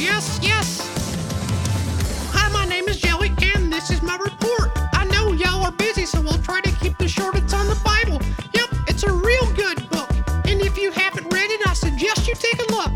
Yes. Hi, my name is Jelly, and this is my report. I know y'all are busy, so we'll try to keep this short. It's on the Bible. Yep, it's a real good book. And if you haven't read it, I suggest you take a look.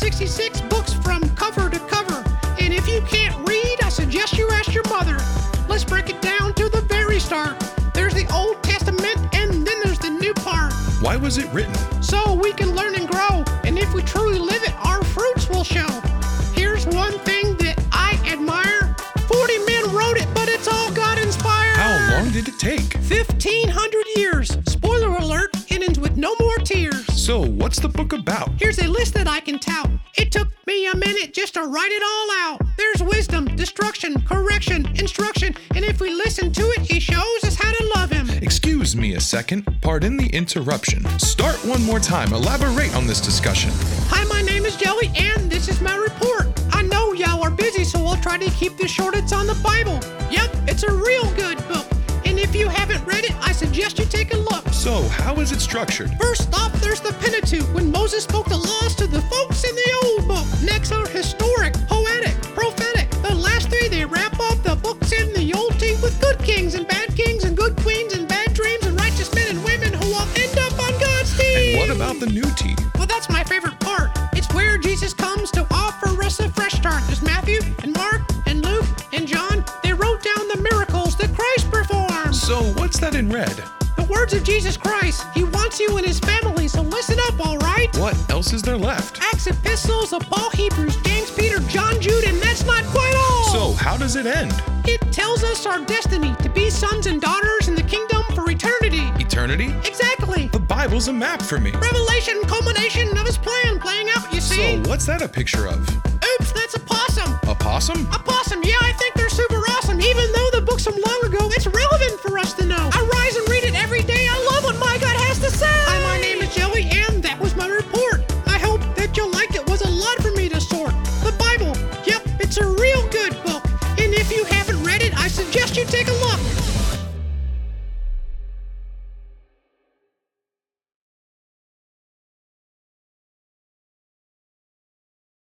66 books from cover to cover. And if you can't read, I suggest you ask your mother. Let's break it down to the very start. There's the Old Testament, and then there's the new part. Why was it written? So we can learn and grow. And if we truly live it, our fruits will show. Here's one thing that I admire. 40 men wrote it, but it's all God-inspired. How long did it take? 1,500 years. Spoiler alert, it ends with no more tears. So, what's the book about? Here's a list that I can tout. It took me a minute just to write it all out. There's wisdom, destruction, correction, instruction, and if we listen to it, he shows us how to love him. Excuse me a second. Pardon the interruption. Start one more time. Elaborate on this discussion. Hi, my name is Jelly, and this is my report. I know y'all are busy, so we'll try to keep this short. It's on the Bible. Yep, it's a real good book. And if you haven't read it, I suggest you take a look. So, how is it structured? First off, there's the Pentateuch, when Moses spoke the laws to the folks in the old book. Next are historic, poetic, prophetic. The last three, they wrap up the books in the old team with good kings and good queens and bad dreams and righteous men and women who all end up on God's team. And what about the new team? Well, that's my favorite part. It's where Jesus comes to offer us a fresh start. There's Matthew and Mark and Luke and John. They wrote down the miracles that Christ performed. So, what's that in red? The words of Jesus Christ. He wants you and his family, so listen up, all right? What else is there left? Acts, epistles of Paul, Hebrews, James, Peter, John, Jude, and that's not quite all. So, how does it end? It tells us our destiny to be sons and daughters in the kingdom for eternity. Eternity? Exactly. The Bible's a map for me. Revelation, culmination of his plan playing out, you see. So, what's that a picture of? Oops, that's a possum. A possum? A possum, yeah, I think they're super awesome. Even though the book's from long ago, it's relevant for us to know.